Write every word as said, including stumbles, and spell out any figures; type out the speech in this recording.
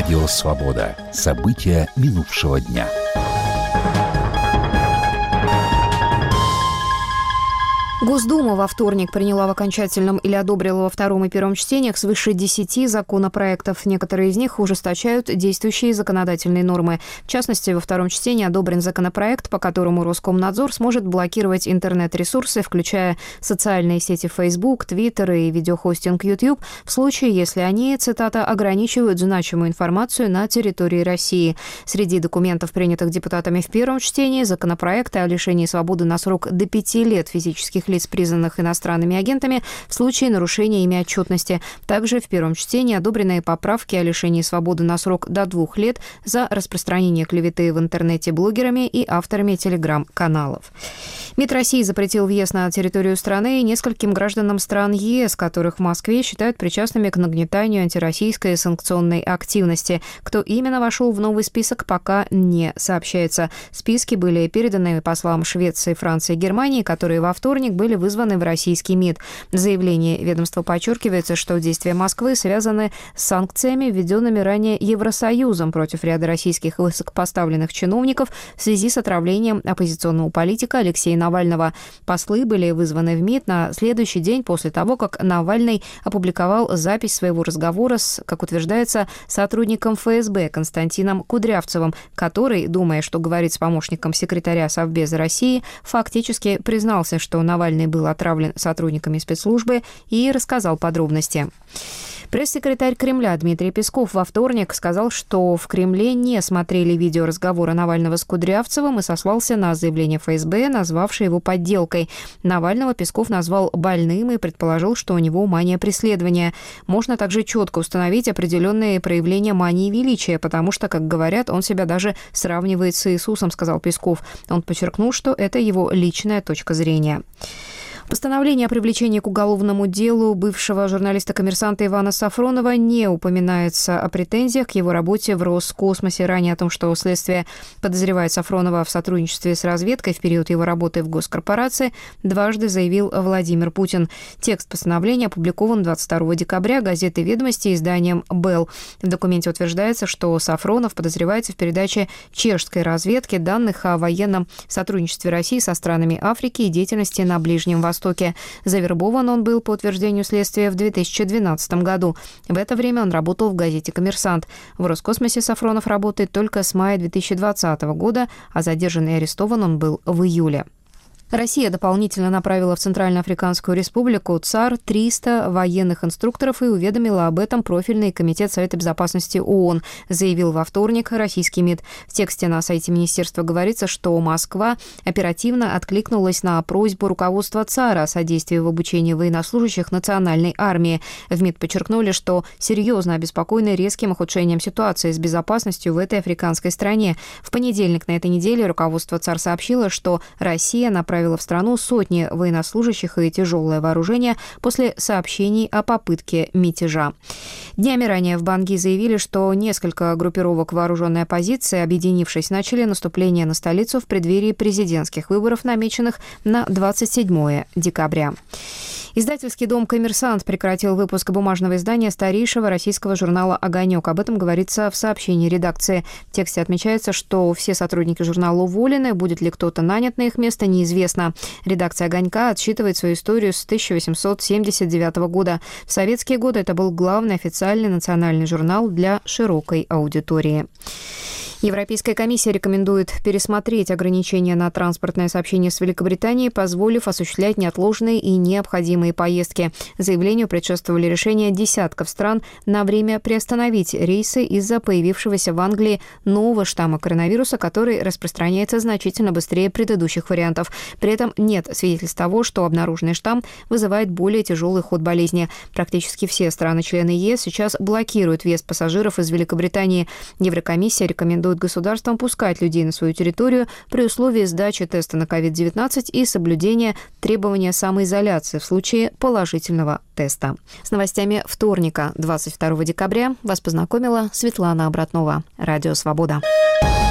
Радио «Свобода». События минувшего дня. Госдума во вторник приняла в окончательном или одобрила во втором и первом чтениях свыше десяти законопроектов. Некоторые из них ужесточают действующие законодательные нормы. В частности, во втором чтении одобрен законопроект, по которому Роскомнадзор сможет блокировать интернет-ресурсы, включая социальные сети Facebook, Twitter и видеохостинг YouTube, в случае, если они, цитата, ограничивают значимую информацию на территории России. Среди документов, принятых депутатами в первом чтении, законопроекты о лишении свободы на срок до пяти лет физических лиц, признанных иностранными агентами, в случае нарушения ими отчетности. Также в первом чтении одобрены поправки о лишении свободы на срок до двух лет за распространение клеветы в интернете блогерами и авторами телеграм-каналов. МИД России запретил въезд на территорию страны нескольким гражданам стран ЕС, которых в Москве считают причастными к нагнетанию антироссийской санкционной активности. Кто именно вошел в новый список, пока не сообщается. Списки были переданы послам Швеции, Франции и Германии, которые во вторник были вызваны в российский МИД. В заявлении ведомства подчеркивается, что действия Москвы связаны с санкциями, введенными ранее Евросоюзом против ряда российских высокопоставленных чиновников в связи с отравлением оппозиционного политика Алексея Навального. Послы были вызваны в МИД на следующий день после того, как Навальный опубликовал запись своего разговора с, как утверждается, сотрудником эф эс бэ Константином Кудрявцевым, который, думая, что говорит с помощником секретаря Совбеза России, фактически признался, что Навальный был отравлен сотрудниками спецслужбы, и рассказал подробности. Пресс-секретарь Кремля Дмитрий Песков во вторник сказал, что в Кремле не смотрели видео разговора Навального с Кудрявцевым и сослался на заявление эф эс бэ, назвавшее его подделкой. Навального Песков назвал больным и предположил, что у него мания преследования. Можно также четко установить определенные проявления мании величия, потому что, как говорят, он себя даже сравнивает с Иисусом, сказал Песков. Он подчеркнул, что это его личная точка зрения. Постановление о привлечении к уголовному делу бывшего журналиста-коммерсанта Ивана Сафронова не упоминается о претензиях к его работе в Роскосмосе. Ранее о том, что следствие подозревает Сафронова в сотрудничестве с разведкой в период его работы в госкорпорации, дважды заявил Владимир Путин. Текст постановления опубликован двадцать второго декабря газетой «Ведомости» изданием «Белл». В документе утверждается, что Сафронов подозревается в передаче чешской разведки данных о военном сотрудничестве России со странами Африки и деятельности на Ближнем Востоке. Завербован он был, по утверждению следствия, в две тысячи двенадцатом году. В это время он работал в газете «Коммерсант». В Роскосмосе Сафронов работает только с мая две тысячи двадцатого года, а задержан и арестован он был в июле. Россия дополнительно направила в Центральноафриканскую республику ЦАР триста военных инструкторов и уведомила об этом профильный комитет Совета безопасности ООН, заявил во вторник российский МИД. В тексте на сайте министерства говорится, что Москва оперативно откликнулась на просьбу руководства ЦАРа о содействии в обучении военнослужащих национальной армии. В МИД подчеркнули, что серьезно обеспокоены резким ухудшением ситуации с безопасностью в этой африканской стране. В понедельник на этой неделе руководство ЦАР сообщило, что Россия направила в страну сотни военнослужащих и тяжелое вооружение после сообщений о попытке мятежа. Днями ранее в Банги заявили, что несколько группировок вооруженной оппозиции, объединившись, начали наступление на столицу в преддверии президентских выборов, намеченных на двадцать седьмое декабря. Издательский дом «Коммерсант» прекратил выпуск бумажного издания старейшего российского журнала «Огонек». Об этом говорится в сообщении редакции. В тексте отмечается, что все сотрудники журнала уволены, будет ли кто-то нанят на их место, неизвестно. Редакция «Огонька» отсчитывает свою историю с тысяча восемьсот семьдесят девятого года. В советские годы это был главный официальный национальный журнал для широкой аудитории. Европейская комиссия рекомендует пересмотреть ограничения на транспортное сообщение с Великобританией, позволив осуществлять неотложные и необходимые поездки. Заявлению предшествовали решения десятков стран на время приостановить рейсы из-за появившегося в Англии нового штамма коронавируса, который распространяется значительно быстрее предыдущих вариантов. При этом нет свидетельств того, что обнаруженный штамм вызывает более тяжелый ход болезни. Практически все страны-члены ЕС сейчас блокируют въезд пассажиров из Великобритании. Еврокомиссия рекомендует государствам пускать людей на свою территорию при условии сдачи теста на ковид девятнадцать и соблюдения требования самоизоляции в случае положительного теста. С новостями вторника, двадцать второго декабря, вас познакомила Светлана Обратнова. Радио «Свобода».